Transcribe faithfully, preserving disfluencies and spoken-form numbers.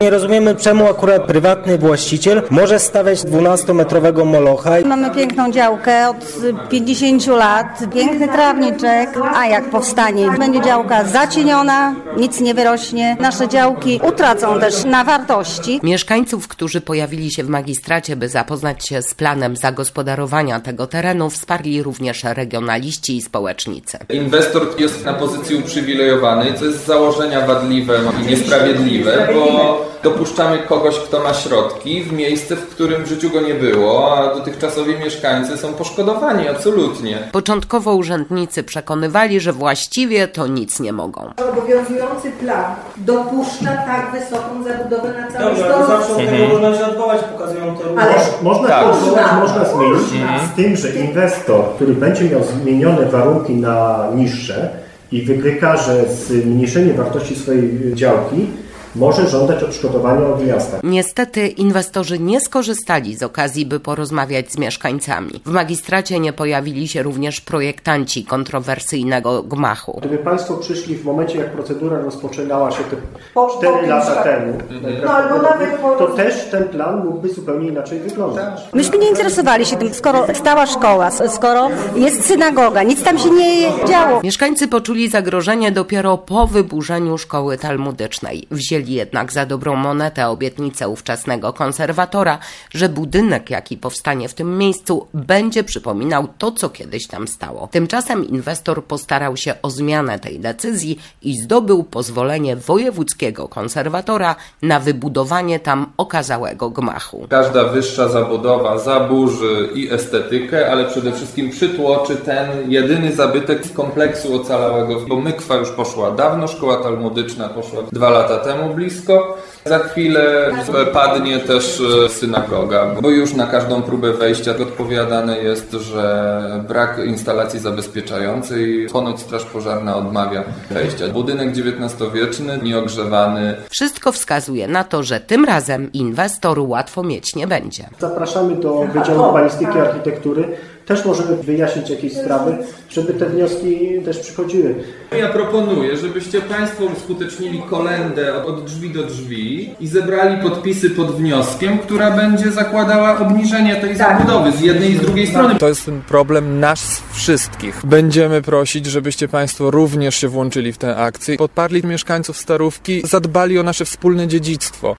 Nie rozumiemy, czemu akurat prywatny właściciel może stawiać dwunastometrowego molocha. Mamy piękną działkę od pięćdziesięciu lat, piękny trawniczek, a jak powstanie, będzie działka zacieniona, nic nie wyrośnie. Nasze działki utracą też na wartości. Mieszkańców, którzy pojawili się w magistracie, by zapoznać się z planem zagospodarowania tego terenu, wsparli również regionaliści i społecznicy. Inwestor jest na pozycji uprzywilejowany, co jest z założenia wadliwe i niesprawiedliwe, bo dopuszczamy kogoś, kto ma środki, w miejsce, w którym w życiu go nie było, a dotychczasowi mieszkańcy są poszkodowani absolutnie. Początkowo urzędnicy przekonywali, że właściwie to nic nie mogą. Obowiązujący plan dopuszcza tak wysoką zabudowę na całej Dobrze, ale zawsze od tego można się odwołać, pokazują to ale można tak. odwołać, można zmienić, mhm. z tym, że inwestor, który będzie miał zmienione warunki na niższe i wykaże zmniejszenie wartości swojej działki, może żądać odszkodowania od miasta. Niestety inwestorzy nie skorzystali z okazji, by porozmawiać z mieszkańcami. W magistracie nie pojawili się również projektanci kontrowersyjnego gmachu. Gdyby Państwo przyszli w momencie, jak procedura rozpoczynała się te cztery lata temu, no, albo nawet to też ten plan mógłby zupełnie inaczej wyglądać. Myśmy nie interesowali się tym, skoro stała szkoła, skoro jest synagoga, nic tam się nie działo. Mieszkańcy poczuli zagrożenie dopiero po wyburzeniu szkoły talmudycznej. Wzięli jednak za dobrą monetę obietnicę ówczesnego konserwatora, że budynek, jaki powstanie w tym miejscu, będzie przypominał to, co kiedyś tam stało. Tymczasem inwestor postarał się o zmianę tej decyzji i zdobył pozwolenie wojewódzkiego konserwatora na wybudowanie tam okazałego gmachu. Każda wyższa zabudowa zaburzy i estetykę, ale przede wszystkim przytłoczy ten jedyny zabytek z kompleksu ocalałego, bo Mykwa już poszła dawno, szkoła talmudyczna poszła dwa lata temu blisko. Za chwilę padnie też synagoga, bo już na każdą próbę wejścia odpowiadane jest, że brak instalacji zabezpieczającej. Ponoć Straż Pożarna odmawia wejścia. Budynek dziewiętnastowieczny, nieogrzewany. Wszystko wskazuje na to, że tym razem inwestor łatwo mieć nie będzie. Zapraszamy do Wydziału Urbanistyki i Architektury. Też możemy wyjaśnić jakieś sprawy, żeby te wnioski też przychodziły. Ja proponuję, żebyście Państwo uskutecznili kolędę od drzwi do drzwi i zebrali podpisy pod wnioskiem, która będzie zakładała obniżenie tej zabudowy z jednej i z drugiej strony. To jest ten problem nas wszystkich. Będziemy prosić, żebyście Państwo również się włączyli w tę akcję, podparli mieszkańców Starówki, zadbali o nasze wspólne dziedzictwo.